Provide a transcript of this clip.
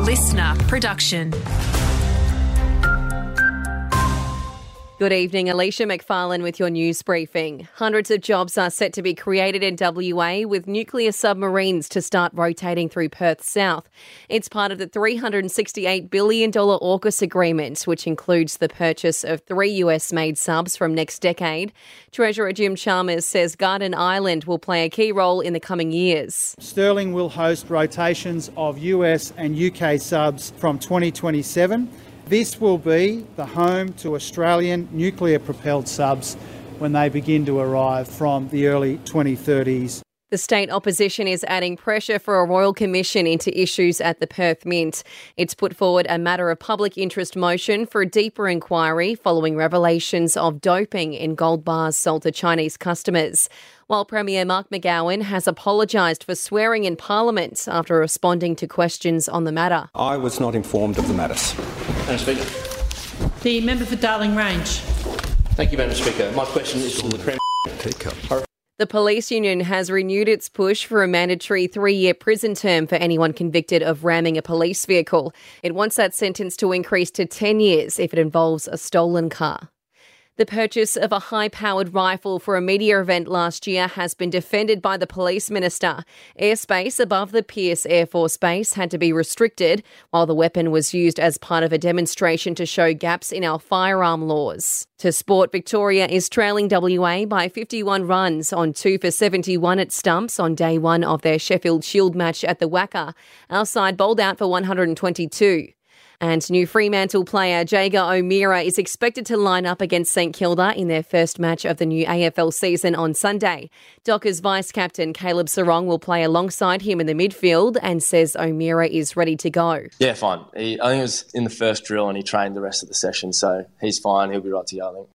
listener production. Good evening, Alicia McFarlane with your news briefing. Hundreds of jobs are set to be created in WA with nuclear submarines to start rotating through Perth South. It's part of the $368 billion AUKUS agreement, which includes the purchase of 3 US-made subs from next decade. Treasurer Jim Chalmers says Garden Island will play a key role in the coming years. Stirling will host rotations of US and UK subs from 2027. This will be the home to Australian nuclear-propelled subs when they begin to arrive from the early 2030s. The state opposition is adding pressure for a royal commission into issues at the Perth Mint. It's put forward a matter of public interest motion for a deeper inquiry following revelations of doping in gold bars sold to Chinese customers. While Premier Mark McGowan has apologised for swearing in Parliament after responding to questions on the matter. I was not informed of the matters. Madam Speaker. The member for Darling Range. Thank you, Madam Speaker. My question is to the Premier. The police union has renewed its push for a mandatory 3-year prison term for anyone convicted of ramming a police vehicle. It wants that sentence to increase to 10 years if it involves a stolen car. The purchase of a high-powered rifle for a media event last year has been defended by the police minister. Airspace above the Pearce Air Force Base had to be restricted, while the weapon was used as part of a demonstration to show gaps in our firearm laws. To sport, Victoria is trailing WA by 51 runs on 2 for 71 at stumps on day one of their Sheffield Shield match at the WACA. Our side bowled out for 122. And new Fremantle player Jaeger O'Meara is expected to line up against St Kilda in their first match of the new AFL season on Sunday. Dockers vice-captain Caleb Sarong will play alongside him in the midfield and says O'Meara is ready to go. Yeah, fine. I think it was in the first drill and he trained the rest of the session, so he's fine. He'll be right to go, I think.